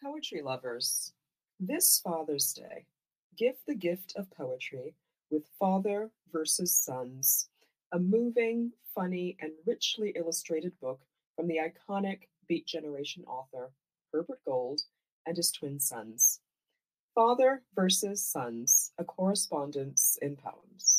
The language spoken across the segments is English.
Poetry lovers, this Father's Day, give the gift of poetry with Father versus Sons, a moving, funny, and richly illustrated book from the iconic Beat Generation author Herbert Gold and his twin sons. Father versus Sons, a correspondence in poems.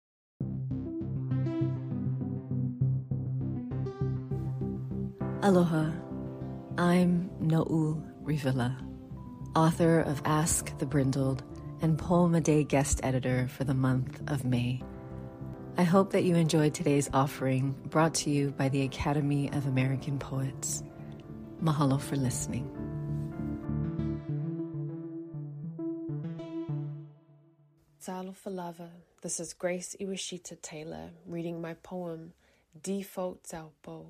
Aloha, I'm No'u Rivilla, author of Ask the Brindled and Poem a Day guest editor for the month of May. I hope that you enjoyed today's offering brought to you by the Academy of American Poets. Mahalo for listening. Talo for Lava. This is Grace Iwashita Taylor reading my poem, Default Taupo.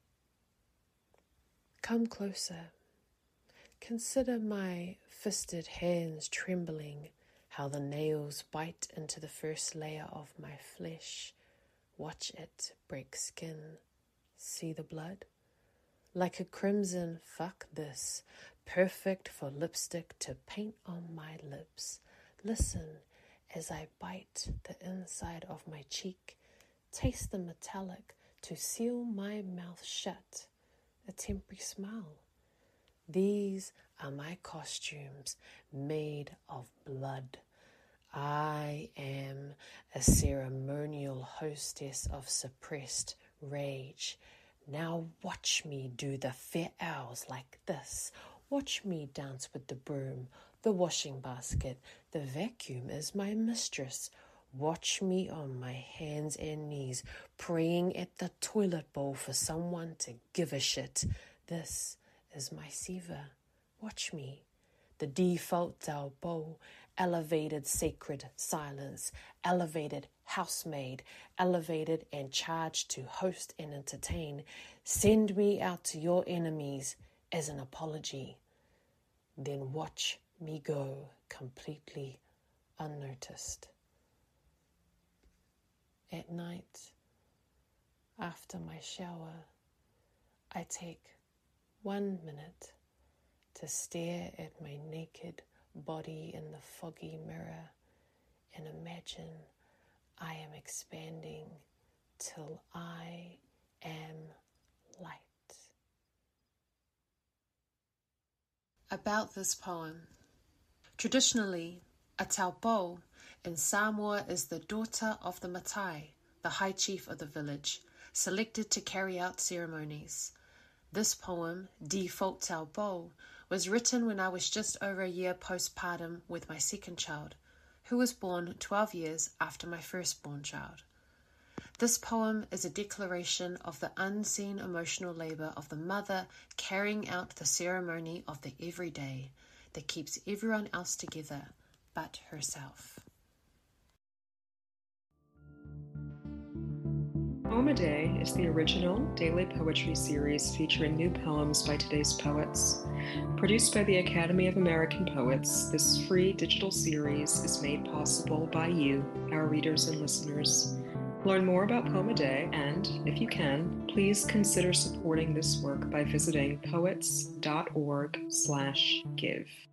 Come closer. Consider my fisted hands trembling, how the nails bite into the first layer of my flesh. Watch it break skin. See the blood? Like a crimson fuck this, perfect for lipstick to paint on my lips. Listen as I bite the inside of my cheek, taste the metallic to seal my mouth shut. A temporary smile. These are my costumes made of blood. I am a ceremonial hostess of suppressed rage. Now watch me do the fair owls like this. Watch me dance with the broom, the washing basket. The vacuum is my mistress. Watch me on my hands and knees, praying at the toilet bowl for someone to give a shit. This is my Siva. Watch me. The default Taupo, elevated sacred silence, elevated housemaid, elevated and charged to host and entertain. Send me out to your enemies as an apology. Then watch me go completely unnoticed. At night, after my shower, I take 1 minute to stare at my naked body in the foggy mirror and imagine I am expanding till I am light. About this poem. Traditionally, a taupo in Samoa is the daughter of the Matai, the high chief of the village, selected to carry out ceremonies. This poem, Default Taupo, was written when I was just over a year postpartum with my second child, who was born 12 years after my firstborn child. This poem is a declaration of the unseen emotional labor of the mother carrying out the ceremony of the everyday that keeps everyone else together but herself. Poem a Day is the original daily poetry series featuring new poems by today's poets. Produced by the Academy of American Poets, this free digital series is made possible by you, our readers and listeners. Learn more about Poem a Day and, if you can, please consider supporting this work by visiting poets.org/give.